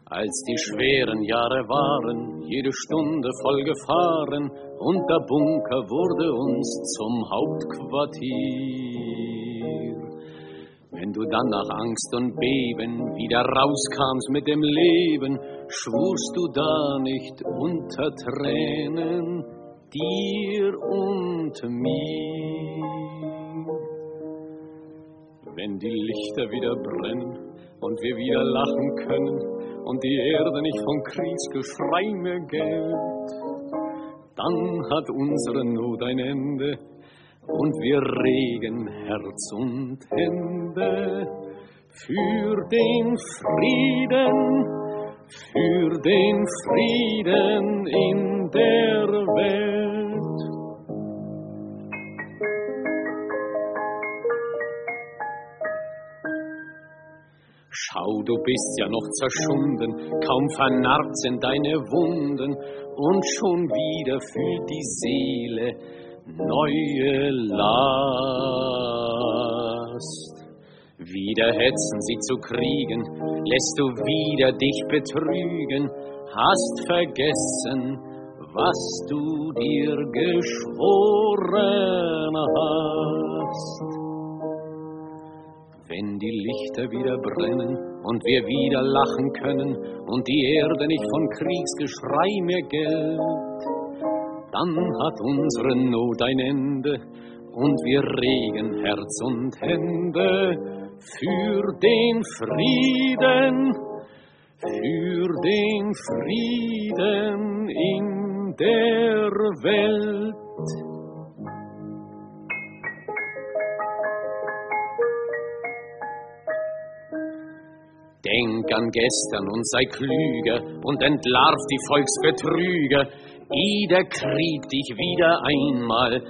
Als die schweren Jahre waren, jede Stunde voll Gefahren, und der Bunker wurde uns zum Hauptquartier. Wenn du dann nach Angst und Beben wieder rauskamst mit dem Leben, schwurst du da nicht unter Tränen dir und mir. Wenn die Lichter wieder brennen und wir wieder lachen können und die Erde nicht vom Kriegsgeschrei mehr gellt, dann hat unsere Not ein Ende und wir regen Herz und Hände für den Frieden in der Welt. Schau, du bist ja noch zerschunden, kaum vernarrt sind deine Wunden, und schon wieder fühlt die Seele neue Last. Wieder hetzen sie zu Kriegen, lässt du wieder dich betrügen, hast vergessen, was du dir geschworen hast. Wenn die Lichter wieder brennen und wir wieder lachen können und die Erde nicht von Kriegsgeschrei mehr gellt, dann hat unsere Not ein Ende und wir regen Herz und Hände für den Frieden in der Welt. Denk an gestern und sei klüger und entlarv die Volksbetrüger, ehe der Krieg dich wieder einmal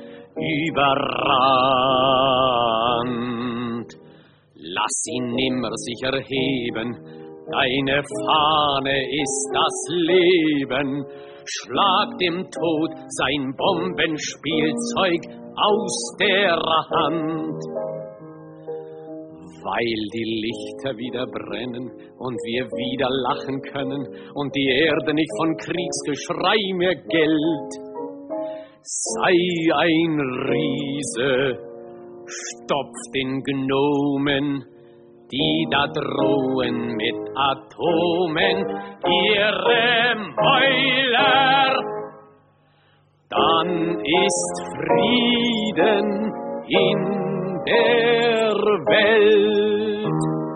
überrannt. Lass ihn nimmer sich erheben, deine Fahne ist das Leben. Schlag dem Tod sein Bombenspielzeug aus der Hand. Weil die Lichter wieder brennen und wir wieder lachen können und die Erde nicht von Kriegsgeschrei mehr gellt, sei ein Riese, stopf den Gnomen, die da drohen mit Atomen, ihre Mäuler. Dann ist Frieden in der Welt.